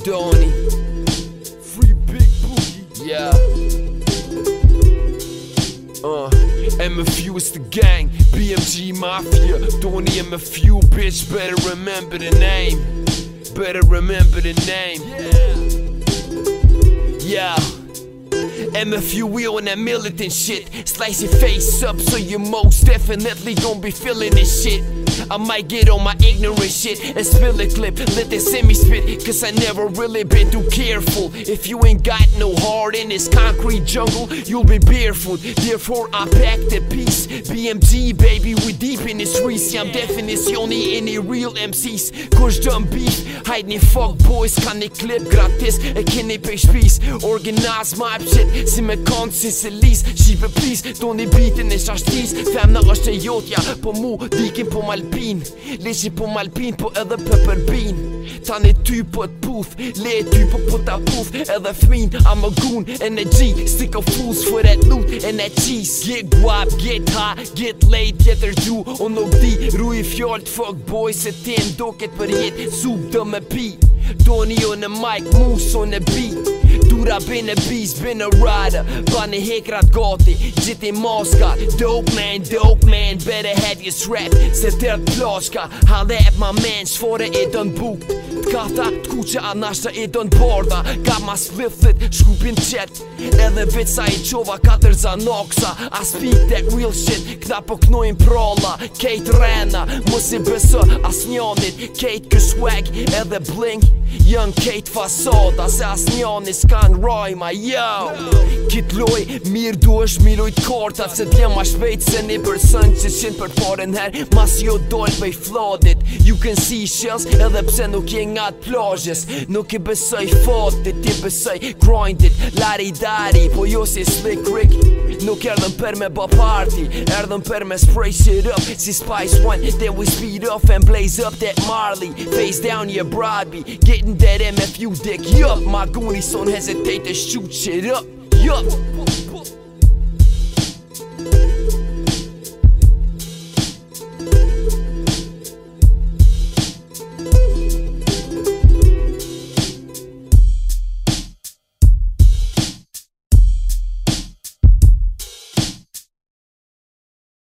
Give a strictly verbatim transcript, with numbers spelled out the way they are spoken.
Donnie, Free Big Boogie, yeah. Uh, M F U is the gang, B M G Mafia, Donnie M F U, bitch, better remember the name. Better remember the name. Yeah. M F U, we on that militant shit. Slice your face up so you most definitely gon' be feeling this shit. I might get on my ignorant shit and spill a clip, let the semi spit, cause I never really been too careful. If you ain't got no heart in this concrete jungle, you'll be barefoot. Therefore I pack the peace. B M G baby, we deep in the streets. Jam definitioni in i real M Cs. Kush dëm beef, hajt një fuck boys, ka një klip gratis, e keni pe shpis. Organize my shit, si me kanë si se lis. Shqipe plis, do një bitin e shashtis. Femna është e jotja, po mu dikin po malpin. Leqi po malpin, po edhe pepperbin. Tani ty po t'puth, le ty po po t'a puth. Edhe fmin, I'm a goon, energy. Stick of fools for that loot and that cheese. Get guap, get high, get laid, get her du. O nuk di, ru i fjall't fuck boy, se ti ndoket për jet. Sup dë me pi, Donnie on the mic, moose on the beat. Dura been a beast, been a rider. Bani hekrat gati, gjiti maska. Dope man, dope man, better have your strap. Se tërt plashka, halde ep ma men, shfore e dën buk. T'kata, t'kuqe anashta e dën borda. Ka ma splithit, shkupin qet. Edhe veç sa i qova katër zanoksa. I speak that real shit, këta po knojnë prolla. Kejt rena, mos i beso as njonit. Kejt kë swag, edhe blink. Jën kejt fasada, se as njani s'kan rajma, yo. Kit loj, mirë du është mi lojt kartat. Se t'jem ma shpejt se një person që qenë për paren her. Mas jo dojnë pëj flodit. You can see shells, edhe pse nuk je nga t'plazhes. Nuk i besoj fatit, i besoj grindit. Lari dari, po jo si Slick Rick. Nuk erdhën për me ba party, erdhën për me spray shit up. Si Spice One, then we speed up and blaze up that Marley. Face down your Broadway, getting that M F U dick, yup. My goonies don't hesitate to shoot shit up, yup.